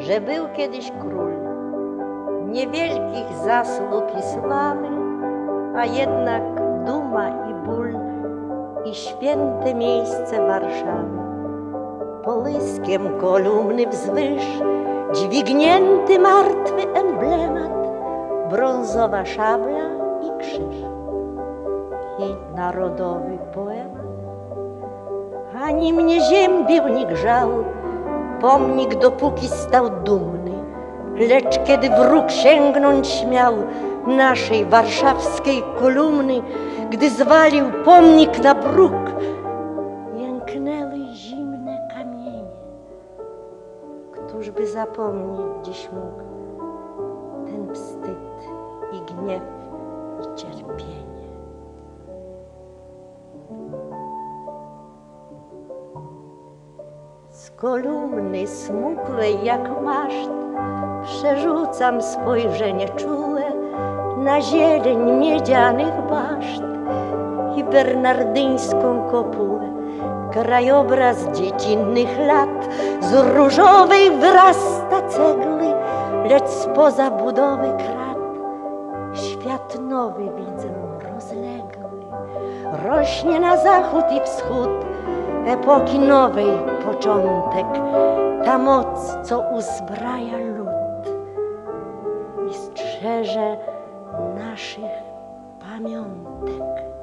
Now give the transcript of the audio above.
że był kiedyś król, niewielkich zasług i sławy, a jednak duma i ból i święte miejsce Warszawy. Połyskiem kolumny wzwyż dźwignięty martwy emblemat, brązowa szabla i krzyż i narodowy poemat. Ani mnie ziębił, ni grzał pomnik, dopóki stał dumny, lecz kiedy wróg sięgnąć śmiał naszej warszawskiej kolumny, gdy zwalił pomnik na bruk, jęknęły zimne kamienie. Któż by zapomnieć dziś mógł ten wstyd i gniew i cierpienie? Z kolumny smukłej jak maszt przerzucam spojrzenie czułe na zieleń miedzianych baszt i bernardyńską kopułę. Krajobraz dziecinnych lat z różowej wyrasta cegły, lecz spoza budowy krat świat nowy widzę rozległy. Rośnie na zachód i wschód epoki nowej początek, ta moc, co uzbraja lud i strzeże naszych pamiątek.